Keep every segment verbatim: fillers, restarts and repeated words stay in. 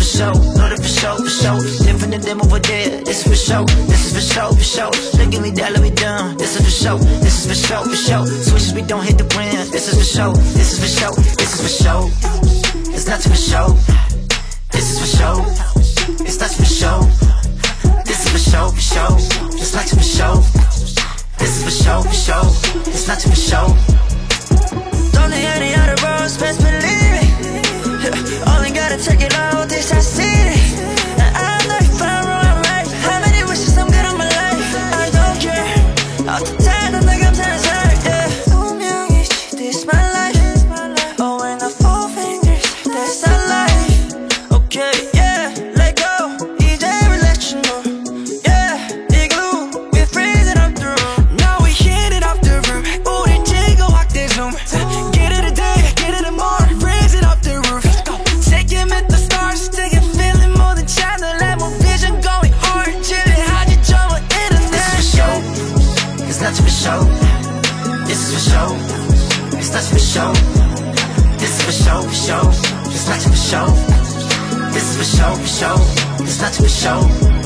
show, know that for sure, for sure. Different than them over there, this is for sure. This is for sure, for sure. Look at me, that let me down. This is for sure, this is for sure, for sure. Switches, we don't hit the brand. This is for sure, this is for sure, this is for sure. It's not for sure. This is for sure. It's not for sure. This is for sure, for sure. It's not for sure. This is for sure, for sure. It's not for sure. Don't need any other roads, best believe it. Only gotta take it all, this I see it. And I'm not far wrong, right. How many wishes I'm good on my life? I don't care. All the time, I think I'm trying to say, yeah. This my life. Oh, and the four fingers, that's our life. Okay, yeah, let go. E J will let you know. Yeah, igloo, we're freezing up the room. Now we hit it off the roof. Ooh, the jiggle walk this room. Get it today, get it tomorrow. Raise it up the roof. Take him at the stars, take it feeling more than China. Let my vision going hard. Chillin', how'd you jump on internet? This is for show. It's not for show. This is for show. It's not for show. This is for show, for show. It's not for show. This is for show, for show. It's not for show.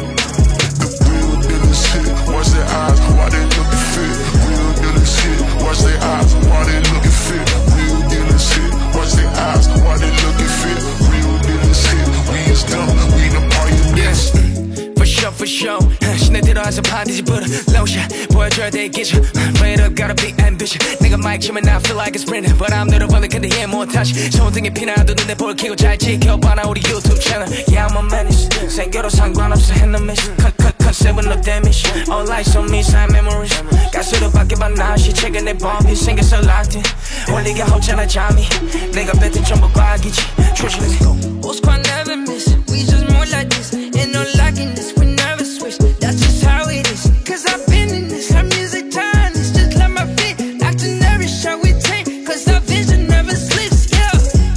The real deal is hit. Watch their eyes, why they looking fit? Real deal is hit. Watch their eyes, why they looking fit? Real deal is hit. Watch their eyes, why they looking fit? Real deal is hit. We is dumb, we the pioneers. For sure, for sure. 신내 들어와서 반드시 불어 lotion 보여줘야 돼 기준. Wait up, gotta be ambitious. 내가 마이크 치면 I feel like a sprinter, but I'm 늘어버린 근데 얘 못하지. 손등에 피나도 눈에 볼 켜고 잘 지켜봐라 우리 유튜브 채널. Yeah, I'm a menace. 생겨도 상관없어 핸드미스. 컨셉은 no damage. All eyes on me, sign memories. 가수로 바뀌어봐 나시 최근에 범이 생겨서 locked in. 올리게 하잖아 잠이. 내가 뱉은 전부 과학이지. 조심해. Old squad never miss. We just more like this. Ain't no locking this. We never switch. That's just how it is. Cause I've been in this. Our music time is just like my feet. Locked in every shot we take. Cause our vision never sleeps. Yeah.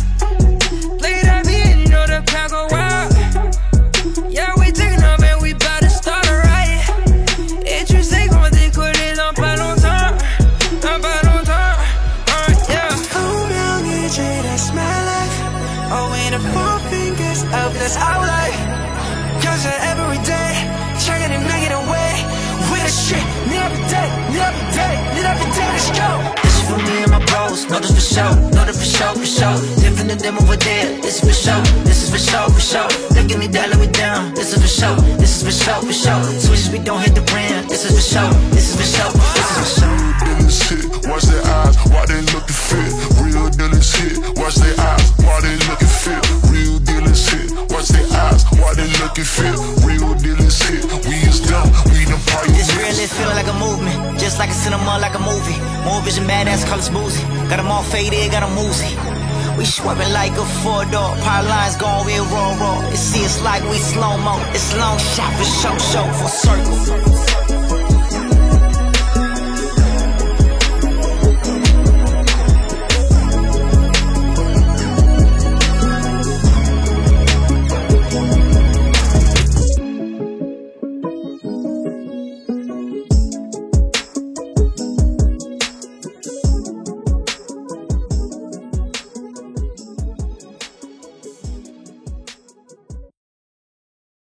Play that beat and you know the crowd go wild. Yeah, we taking off and we bout to start a riot. Et tu sais qu'on va décoller dans pas longtemps. Dans pas longtemps. Uh, yeah. Oh, young E J, that's my life. Oh, and the four fingers up, that's our life. Cause every day, trying to make it away. With a shit, never day, never day, never day, let's go. This is for me and my bros, know this for sure, know this for sure, for sure. Different than them over there, this is for sure, this is for sure, for sure. Look at me, that let me down, this is for sure, this is for sure, for sure. Switches, we don't hit the brand, this is for sure, this is for sure, this is for sure. Real deal is hit. Watch their eyes, why they looking fit? Real deal is hit. Watch their eyes, why they looking fit? Real deal is hit. Watch their eyes, why they looking fit? Real deal is hit. We is dumb, we the pioneers. This real is feeling like a movement, just like a cinema, like a movie. More vision, badass, colors boozy. Got them all faded, got them woozy. We swerving like a four-door, power lines going real raw, raw. It see it's like we slow-mo, it's long shot for show, show, for circle.